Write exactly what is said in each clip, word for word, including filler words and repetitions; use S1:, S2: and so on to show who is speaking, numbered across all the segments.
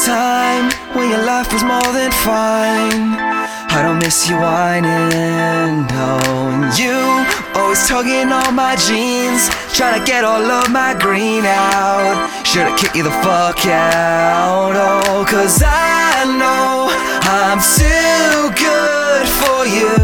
S1: this time when your life was more than fine. I don't miss you whining, no. And you always tugging on my jeans, trying to get all of my green out. Should've kicked you the fuck out, oh. Cause I know I'm too good for you.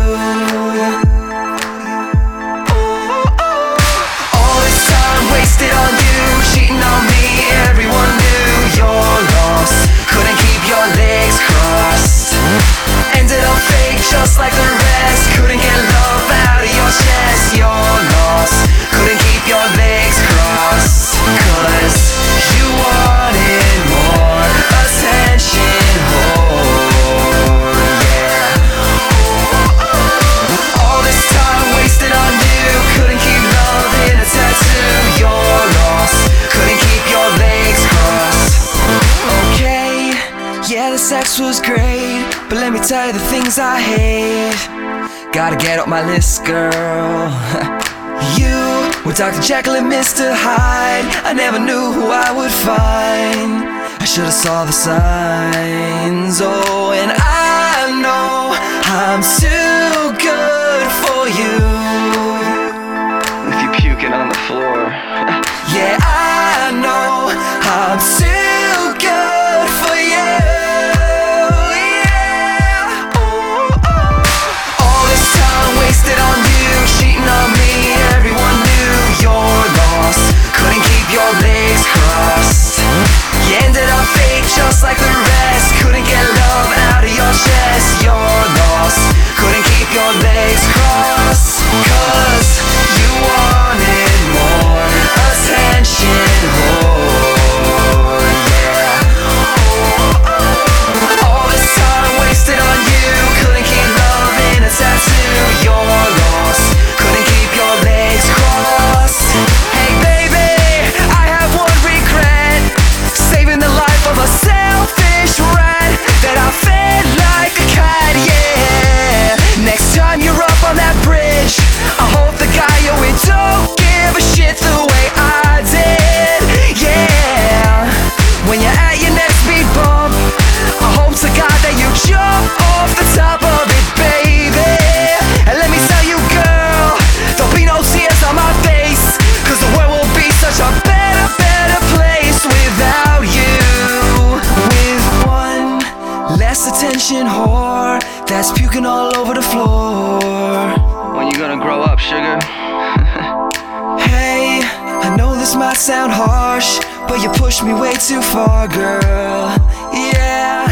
S1: All this time wasted on you, cheating on me, everyone knew you're lost. Couldn't keep your legs crossed, ended up fake just like the rest. Couldn't get love out of your chest, you're lost. Couldn't keep your legs crossed, cause you wanted more attention, whore, yeah. All this time wasted on you, couldn't keep love in a tattoo, you're lost. Couldn't keep your legs crossed. Okay, yeah, the sex was great, but let me tell you the things I hate. Gotta get up my list, girl. You were Doctor Jekyll and Mister Hyde. I never knew who I would find. I should've saw the signs, oh. And I know I'm too good for you. If you're puking on the floor. Yeah, I know I'm too good for you. Yeah. Ooh, oh. All this time wasted on you, cheating on me, everyone knew you're lost. Couldn't keep your legs crossed, you ended up fake just like the rest. Couldn't get love out of your chest, you're lost. Couldn't keep your legs crossed, cause you wanted more attention, whore, yeah. All this time wasted on you, couldn't keep love in a tattoo, you're lost. Couldn't keep your legs crossed. Hey baby, I have one regret, saving the life of a selfish rat that I fed like a cat, yeah. Next time you're up on that bridge, I hope the guy you're with don't give a shit the way I did, yeah. When you're at your next speed bump, I hope to God that you jump off the top of it, baby. And let me tell you, girl, there'll be no tears on my face, cause the world will be such a better, better place without you. With one less attention whore that's puking all over the floor. When you gonna grow up, sugar? Hey, I know this might sound harsh, but you pushed me way too far, girl, yeah.